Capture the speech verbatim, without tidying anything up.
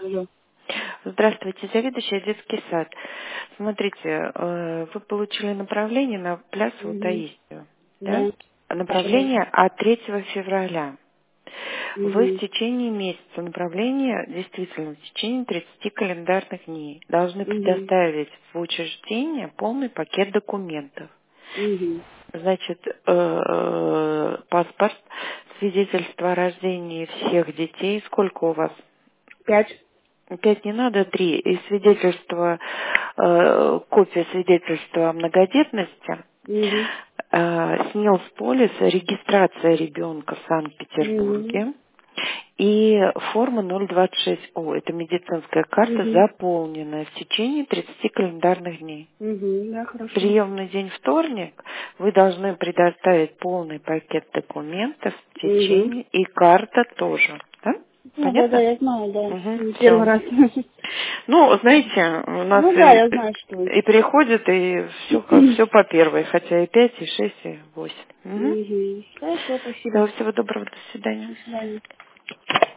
Алло. Здравствуйте, заведующая детский сад. Смотрите, э, вы получили направление на Плясову Угу. Таисию, да? Да. Да. Направление от третьего февраля. Вы в Угу. течение месяца направления, действительно, в течение тридцати календарных дней должны Угу. предоставить в учреждение полный пакет документов. Угу. Значит, э, паспорт, свидетельство о рождении всех детей. Сколько у вас? Пять. Пять не надо, три. И свидетельство, э, копия свидетельства о многодетности, Угу. э, снил с полиса, регистрация ребенка в Угу. Санкт-Петербурге и форма ноль двадцать шесть О. Это медицинская карта, Угу. заполненная в течение тридцати календарных дней. Угу. Да, хорошо. Приемный день вторник вы должны предоставить полный пакет документов в Угу. течение, и карта тоже. Да? Ну да, да, Понятно? я знаю, да. Угу, Не первый все. раз. Ну, знаете, у нас Ну да, и, я знаю, что. и приходит, и все как все по первой, хотя и пять, и шесть, и восемь. Угу. Угу. Хорошо, спасибо. Всего, всего доброго, до свидания. До свидания.